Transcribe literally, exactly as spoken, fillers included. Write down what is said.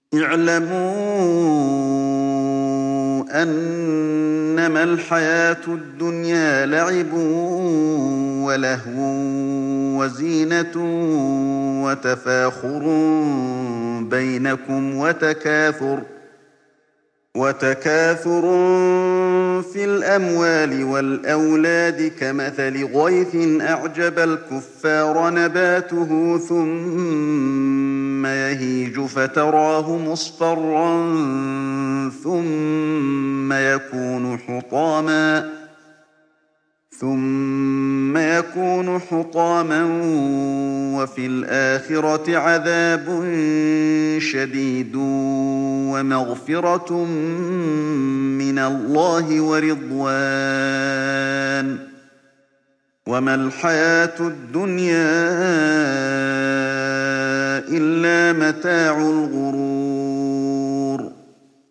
اعْلَمُوا أَنَّمَا الْحَيَاةُ الدُّنْيَا لَعِبٌ وَلَهْوٌ وَزِينَةٌ وَتَفَاخُرٌ بَيْنَكُمْ وَتَكَاثُرٌ فِي الْأَمْوَالِ وَالْأَوْلَادِ كَمَثَلِ غَيْثٍ أَعْجَبَ الْكُفَّارَ نَبَاتُهُ ثُمَّ يَهِيجُ فَتَرَاهُ مُصْفَرًّا ثُمَّ يَكُونُ حُطَامًا وَفِي الْآخِرَةِ عَذَابٌ شَدِيدٌ وَمَغْفِرَةٌ مِّنَ اللَّهِ وَرِضْوَانٌ ۚ وَمَا الْحَيَاةُ الدُّنْيَا إِلَّا مَتَاعُ الْغُرُورِ.